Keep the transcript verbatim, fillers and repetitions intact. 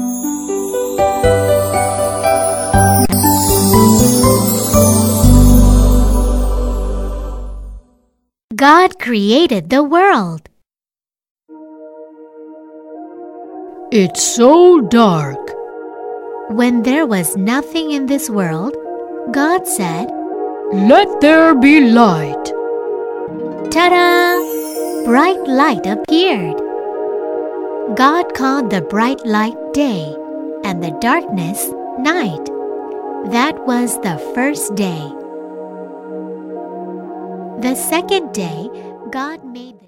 God created the world. It's so dark. When there was nothing in this world, God said, Let there be light. Ta-da! Bright light appeared. God called the bright light day and the darkness night. That was the first day. The second day, God made the